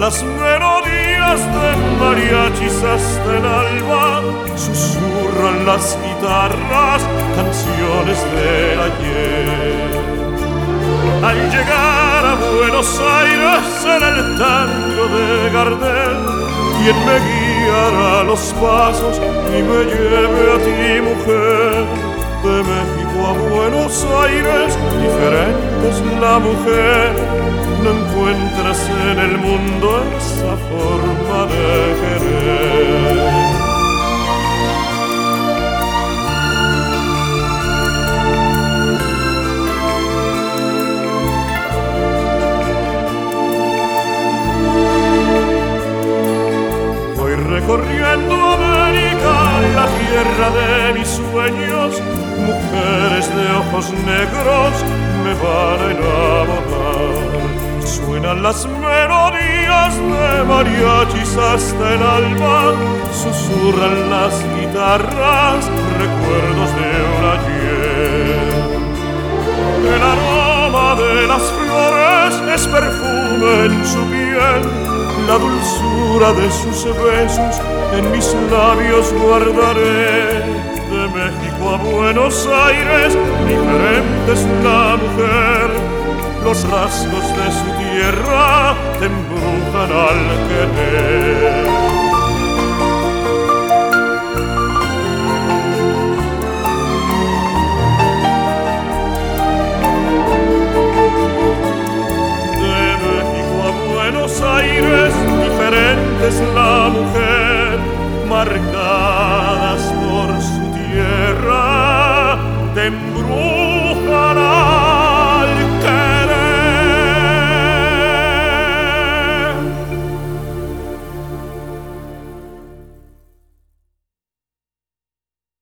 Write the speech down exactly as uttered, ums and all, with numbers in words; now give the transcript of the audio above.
las melodías de mariachis hasta el alba, susurran las guitarras canciones del ayer. Al llegar a Buenos Aires en el tango de Gardel, quien me guiará los pasos y me lleve a ti, mujer. De México a Buenos Aires, diferente es la mujer. No encuentras en el mundo esa forma de querer. Voy recorriendo América, la tierra de mis sueños. Mujeres de ojos negros me van a enamorar. Suenan las melodías de mariachis hasta el alba, susurran las guitarras recuerdos de un ayer. El aroma de las flores es perfume en su piel, la dulzura de sus besos en mis labios guardaré. De México a Buenos Aires, diferente es la mujer. Los rasgos de su tierra te embrujan al querer. De México a Buenos Aires, diferente es la mujer. Marcadas por su tierra, te embrujan